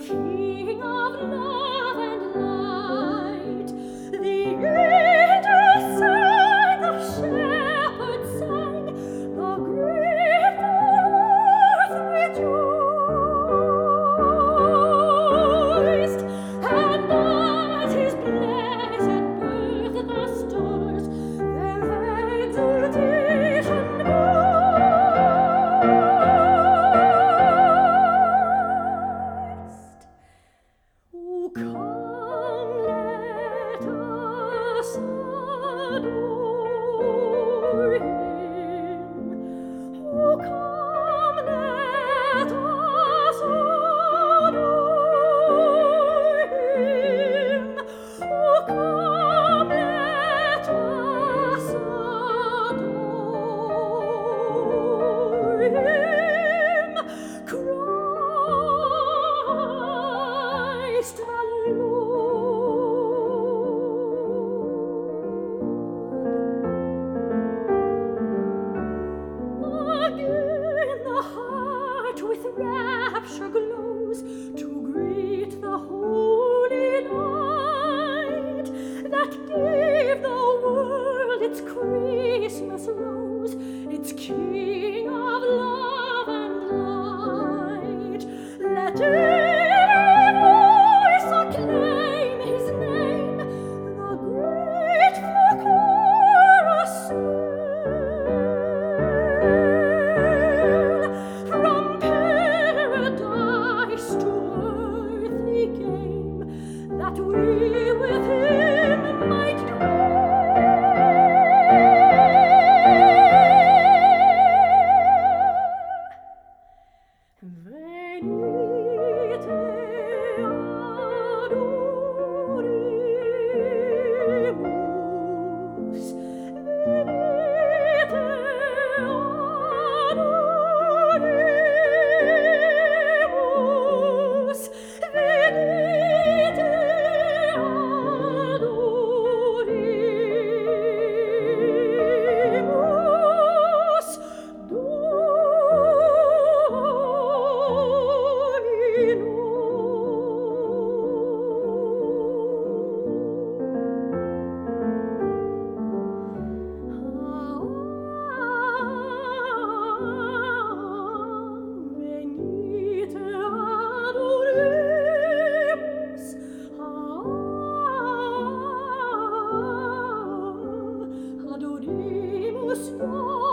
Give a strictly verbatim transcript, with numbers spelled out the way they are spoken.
King of love and light, the angels sang, the shepherds sang, the great earth rejoiced, and at his blessed birth the stars their exultation voiced. O come, let us adore him. O come, let us adore him. O come, let us adore him. Christ the Lord. Again the heart with rapture glows to greet the holy light that gave the world its Christmas rose, its King of love and light. Let every voice acclaim his name, the grateful chorus swell. From paradise to earth he came, that we with him might dwell. Venite adoremus, venite adoremus, venite adoremus, Venite adoremus, adoremus